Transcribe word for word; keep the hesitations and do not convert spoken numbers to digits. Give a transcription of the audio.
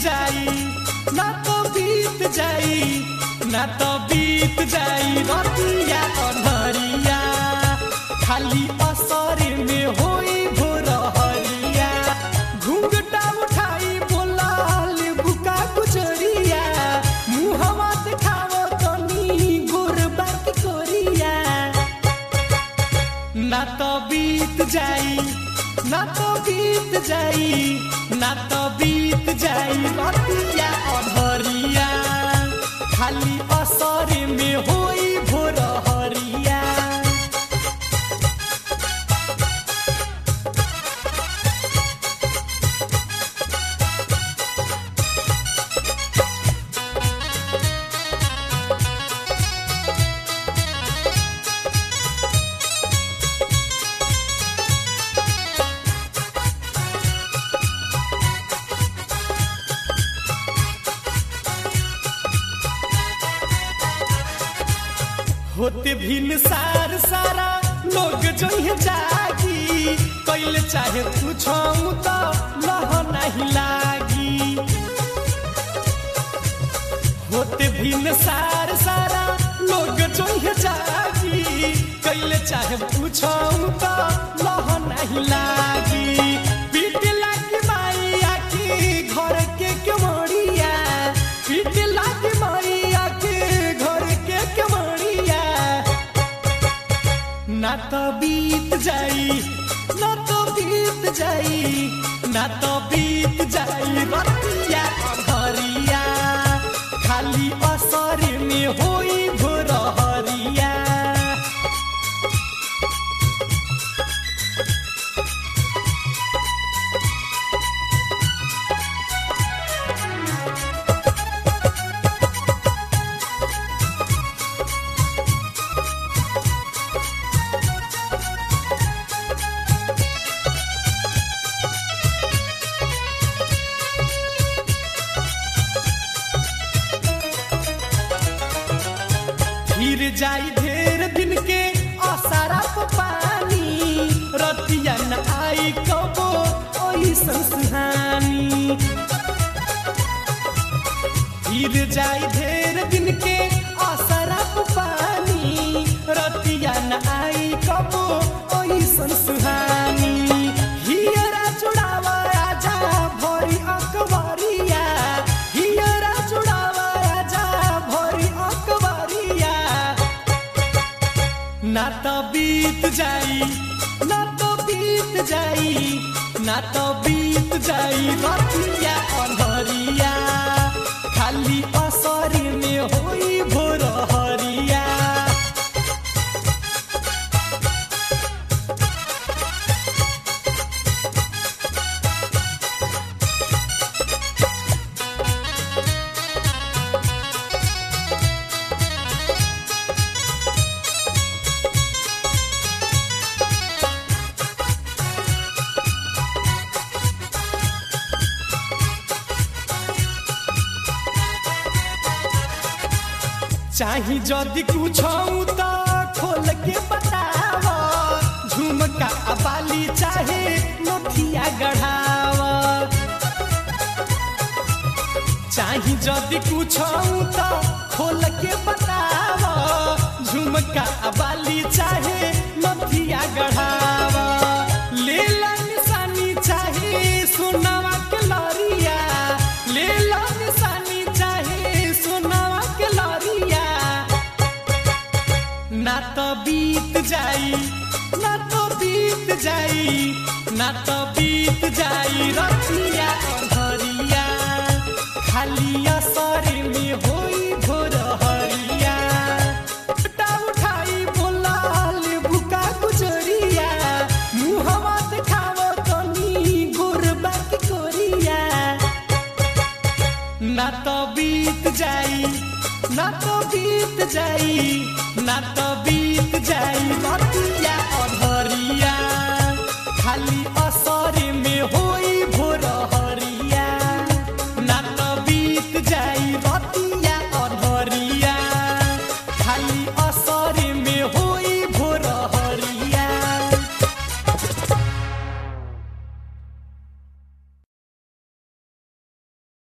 जाई ना तो बीत जाई ना तो बीत जाई रतिया अनहरिया खाली असरे में होई भोरहरिया घुंघटा उठाई बोलाल बुका गुजरिया मुहवा दिखावो तनी गोरबा की कोरिया ना तो बीत जाई ना तो बीत जाई ना तो बीत जाई रतिया अनहरिया खाली असरे में होई भोरहरिया होते भिन सार सारा लोग जइहे जागी कैल चाहे पूछो तो लह नहीं लागी होते भिन सार सारा लोग जइहे जागी कैल चाहे पूछो तो लह नहीं लागी पीट लागी माइया की घर के केवड़िया पीट लागी माइया के घर के केवड़िया ना तो बीत जाई ना तो बीत जाई ना तो बीत जाई रतिया अनहरिया खाली असरे में होई भोरहरिया गिर जाई ढेर दिन के आसारा पानी रतिया न आई कबो ओई संसहानी गिर जाई ढेर दिन के आसारा पानी रतिया न आई कबो ओई संसहानी हियरा जुड़ावा आजा भरी अकबरिया हियरा जुड़ावा आजा भरी अकबरिया ना तो बीत जाई ना तो बीत जाई ना तो बीत जाई रतिया अनहरिया खाली असरे में होई भोरहरिया चाही जदि कुछौ तो खोल के बतावा झुमका बाली चाहे नथिया गढ़ावा चाही जदि कुछौ तो खोल के बतावा झुमका बाली चाहे नथिया गढ़ावा लेला निशानी चाहे सोनावा के लरिया लेला निशानी चाहे सोनावा के लरिया ना तो बीत जाई ना तो बीत जाई ना तो बीत जाई रतिया